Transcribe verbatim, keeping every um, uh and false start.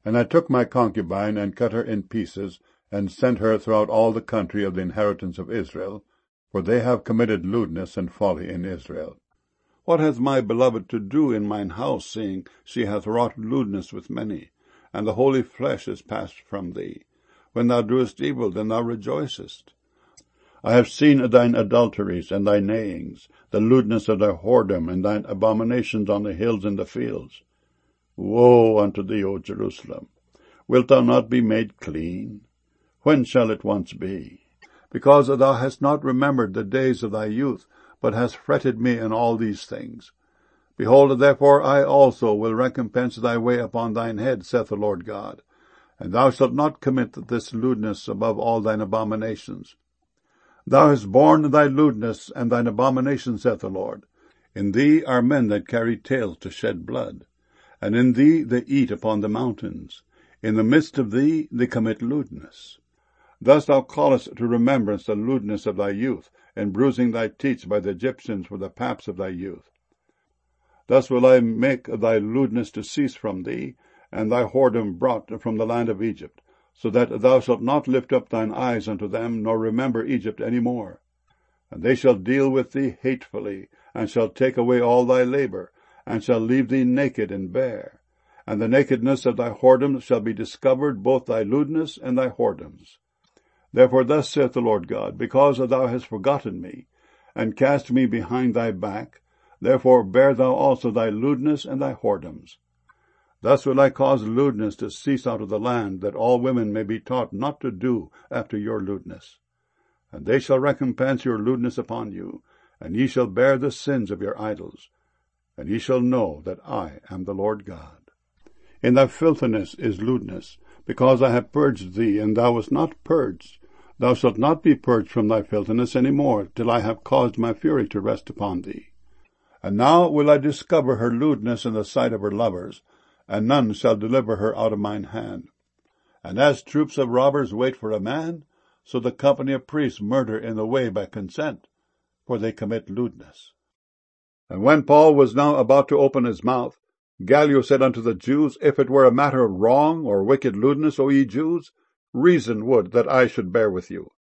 And I took my concubine, and cut her in pieces, and sent her throughout all the country of the inheritance of Israel, for they have committed lewdness and folly in Israel. What hath my beloved to do in mine house, seeing she hath wrought lewdness with many, and the holy flesh is passed from thee? When thou doest evil, then thou rejoicest. I have seen thine adulteries and thy neighings, the lewdness of thy whoredom, and thine abominations on the hills and the fields. Woe unto thee, O Jerusalem! Wilt thou not be made clean? When shall it once be? Because thou hast not remembered the days of thy youth, but hast fretted me in all these things. Behold, therefore I also will recompense thy way upon thine head, saith the Lord God. And thou shalt not commit this lewdness above all thine abominations. Thou hast borne thy lewdness and thine abomination, saith the Lord. In thee are men that carry tales to shed blood, and in thee they eat upon the mountains. In the midst of thee they commit lewdness. Thus thou callest to remembrance the lewdness of thy youth, and bruising thy teats by the Egyptians for the paps of thy youth. Thus will I make thy lewdness to cease from thee, and thy whoredom brought from the land of Egypt, so that thou shalt not lift up thine eyes unto them, nor remember Egypt any more. And they shall deal with thee hatefully, and shall take away all thy labor, and shall leave thee naked and bare. And the nakedness of thy whoredoms shall be discovered, both thy lewdness and thy whoredoms. Therefore thus saith the Lord God, because thou hast forgotten me, and cast me behind thy back, therefore bear thou also thy lewdness and thy whoredoms. Thus will I cause lewdness to cease out of the land, that all women may be taught not to do after your lewdness. And they shall recompense your lewdness upon you, and ye shall bear the sins of your idols, and ye shall know that I am the Lord God. In thy filthiness is lewdness, because I have purged thee, and thou wast not purged. Thou shalt not be purged from thy filthiness any more, till I have caused my fury to rest upon thee. And now will I discover her lewdness in the sight of her lovers, and none shall deliver her out of mine hand. And as troops of robbers wait for a man, so the company of priests murder in the way by consent, for they commit lewdness. And when Paul was now about to open his mouth, Gallio said unto the Jews, If it were a matter of wrong or wicked lewdness, O ye Jews, reason would that I should bear with you.